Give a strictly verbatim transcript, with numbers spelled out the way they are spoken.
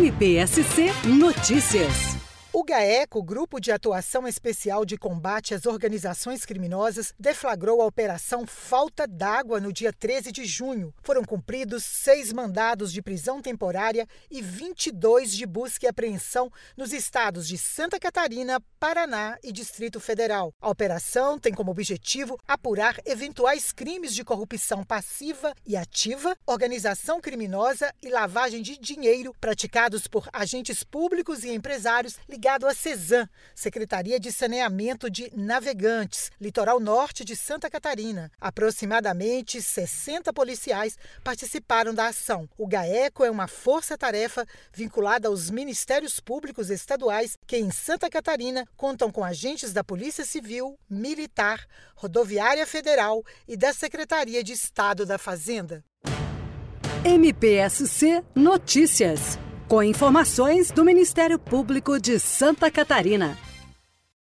M P S C Notícias. O GAECO, Grupo de Atuação Especial de Combate às Organizações Criminosas, deflagrou a Operação Falta d'Água no dia treze de junho. Foram cumpridos seis mandados de prisão temporária e vinte e dois de busca e apreensão nos estados de Santa Catarina, Paraná e Distrito Federal. A operação tem como objetivo apurar eventuais crimes de corrupção passiva e ativa, organização criminosa e lavagem de dinheiro praticados por agentes públicos e empresários ligados ligado à CESAM, Secretaria de Saneamento de Navegantes, litoral norte de Santa Catarina. Aproximadamente sessenta policiais participaram da ação. O GAECO é uma força-tarefa vinculada aos Ministérios Públicos Estaduais que, em Santa Catarina, contam com agentes da Polícia Civil, Militar, Rodoviária Federal e da Secretaria de Estado da Fazenda. M P S C Notícias. Com informações do Ministério Público de Santa Catarina.